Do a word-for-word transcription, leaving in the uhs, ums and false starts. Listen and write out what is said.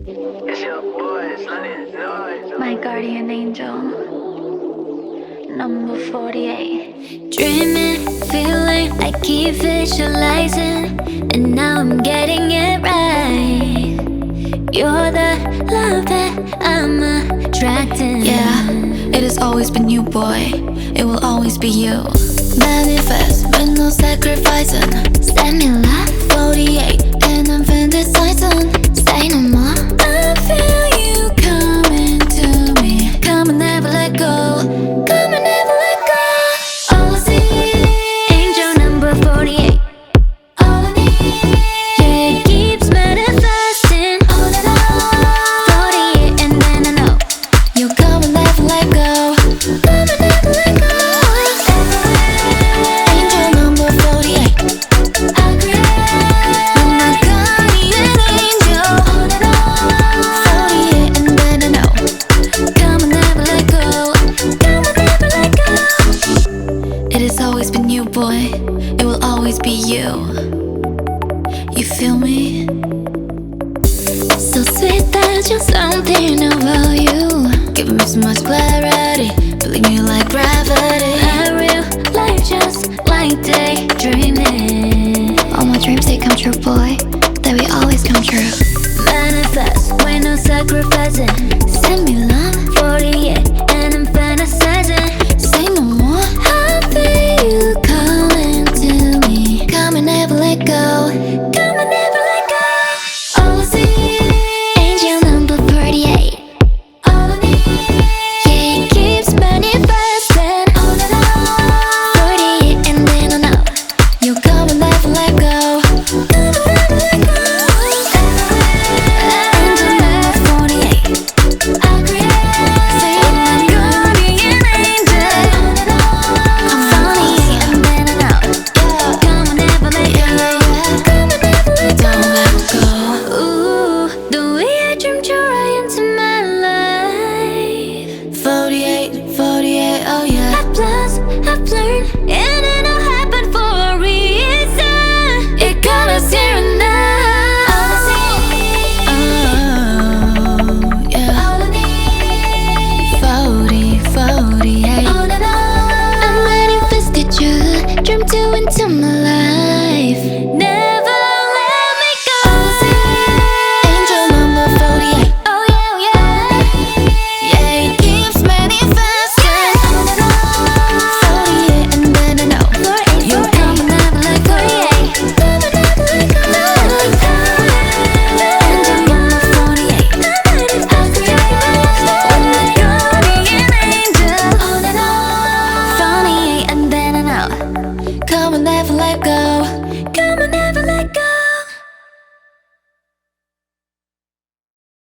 It's your boy, it's London Noise. My guardian angel, number forty-eight. Dreaming, feeling, I keep visualizing, and now I'm getting it right. You're the love that I'm attracting. Yeah, it has always been you, boy. It will always be you. Manifest with no sacrificing. Send me love, forty-eight, and I'm fantasizing. Say no more. I feel you coming to me. Come and never let go. Come and never let go. All I see, angel number forty-eight. All I need, yeah, it keeps manifesting. All that I forty-eight, and then I know you'll come and never let go. Come and never let go. Angel number forty-eight. I create my guardian angel. All that I forty-eight, and then I know come and never let go. Come and never let go. It has always been you, boy. It will always be you. You feel me? So sweet, there's just something about you, giving me so much clarity, pulling me like gravity. I real life just like daydreaming. All my dreams, they come true, boy. They will always come true. Manifest with no sacrificing. Send me love, forty-eight, and I'm fantasizing. Say no more. I feel you coming to me. Come and never let go. Come and never let go. All I see, angel number forty-eight. All I need, yeah, it keeps manifesting. All that I forty-eight, and then I know you'll come and never let go. Come and never let go. Angel number forty-eight. I create my guardian angel. I'm forty-eight, and then I know. Come and never let go. Come and never let go. Don't let go. Ooh, the way I dreamed you right into my life. forty-eight, forty-eight, oh yeah. I've lost, I've learned, and it all happened for a reason. It got us here and now. All I see, Oh, yeah. all I need, forty, forty-eight. all that I I'm manifested you, dreamed you into my life. Never let me go. All I see, Angel number forty-eight. oh yeah, oh yeah. Yeah, it keeps manifesting. forty-eight, and then I know you'll come and never let go. Come and never let go. Angel number forty-eight. I create with my guardian angel. All that I forty-eight, and then I know Come and never let go.